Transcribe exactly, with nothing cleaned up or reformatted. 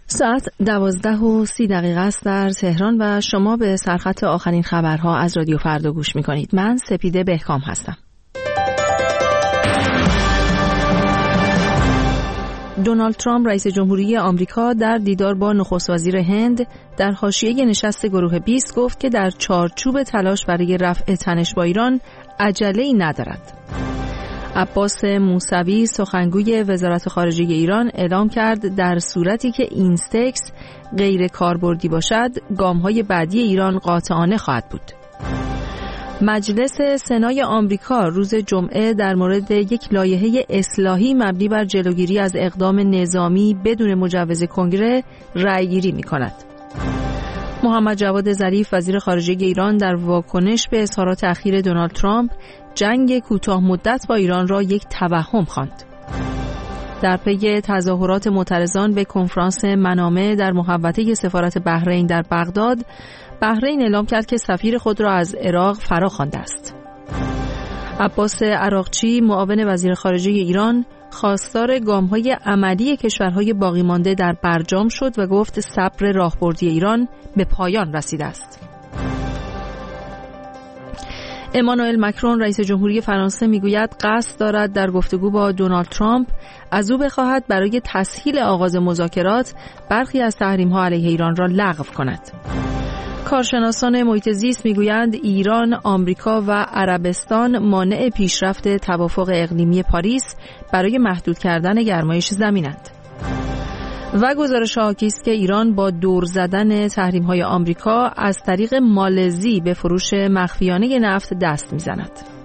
ساعت دوازده و سی دقیقه است در تهران و شما به سرخط آخرین خبرها از رادیو فردا گوش می‌کنید. من سپیده بهکام هستم. دونالد ترامپ رئیس جمهوری آمریکا در دیدار با نخست وزیر هند در حاشیه نشست گروه بیست گفت که در چارچوب تلاش برای رفع تنش با ایران عجله‌ای ندارد. عباس موسوی سخنگوی وزارت خارجه ایران اعلام کرد در صورتی که اینستکس غیر کاربردی باشد، گام‌های بعدی ایران قاطعانه خواهد بود. مجلس سنای آمریکا روز جمعه در مورد یک لایحه اصلاحی مبنی بر جلوگیری از اقدام نظامی بدون مجوز کنگره رأی‌گیری می‌کند. محمد جواد ظریف وزیر خارجه ایران در واکنش به اظهارات اخیر دونالد ترامپ جنگ کوتاه مدت با ایران را یک توهم خواند. در پی تظاهرات معترضان به کنفرانس منامه در محوطه سفارت بحرین در بغداد، بحرین اعلام کرد که سفیر خود را از عراق فراخوانده است. عباس عراقچی معاون وزیر خارجه ایران خواستار گام‌های عملی کشورهای باقی مانده در برجام شد و گفت صبر راهبردی ایران به پایان رسیده است. امانوئل مکرون رئیس جمهوری فرانسه میگوید قصد دارد در گفتگو با دونالد ترامپ از او بخواهد برای تسهیل آغاز مذاکرات برخی از تحریم‌ها علیه ایران را لغو کند. کارشناسان محیط زیست میگویند ایران، آمریکا و عربستان مانع پیشرفت توافق اقلیمی پاریس برای محدود کردن گرمایش زمینند. و گزارش حاکی است که ایران با دور زدن تحریم‌های آمریکا از طریق مالزی به فروش مخفیانه نفت دست می‌زند.